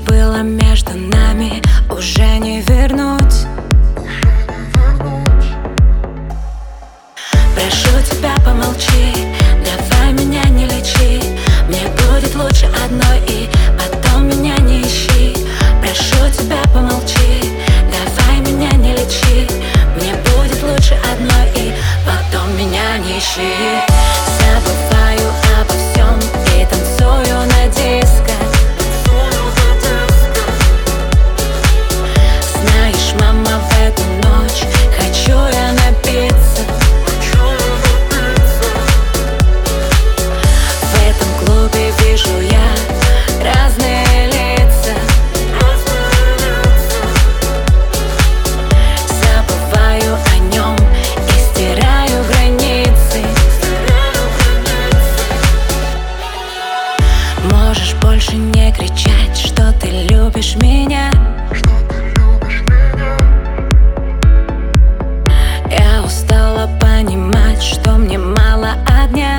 было между нами, уже не вернуть. Прошу тебя, помолчи, давай меня не лечи. Мне будет лучше одной, и потом меня не ищи. Прошу тебя, помолчи, давай меня не лечи. Мне будет лучше одной, и потом меня не ищи. Забываю обо всем и танцую на диско. Знаешь, мама, в эту ночь хочу я напиться. В этом клубе вижу я разные лица. Забываю о нем и стираю границы. Можешь больше не кричать, что ты любишь меня. Я устала понимать, что мне мало огня.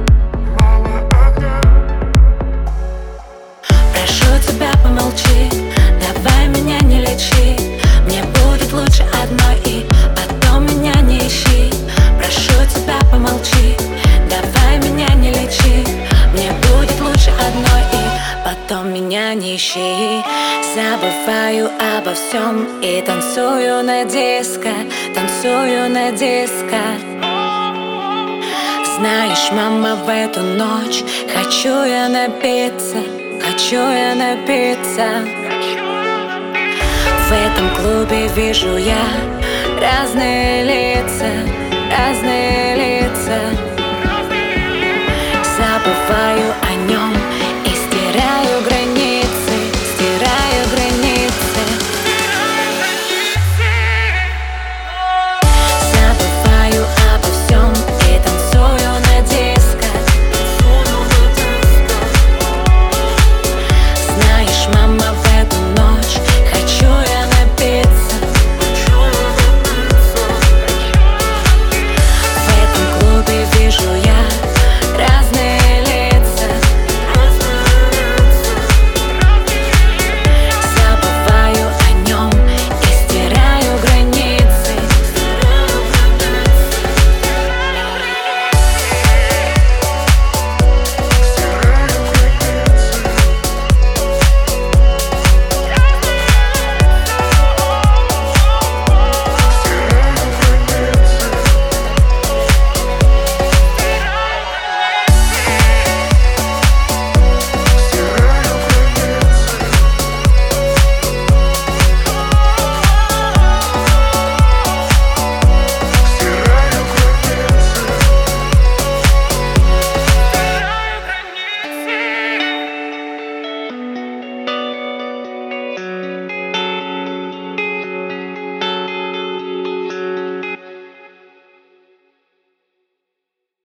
Прошу тебя, помолчи, давай меня не лечи. Мне будет лучше одной, и потом меня не ищи. Прошу тебя, помолчи, давай меня не лечи. Мне будет лучше одной, и потом меня не ищи. Забываю обо всем и танцую на диско, танцую на диско. Знаешь, мама, в эту ночь хочу я напиться, хочу я напиться. В этом клубе вижу я разные лица, разные лица. Забываю о нем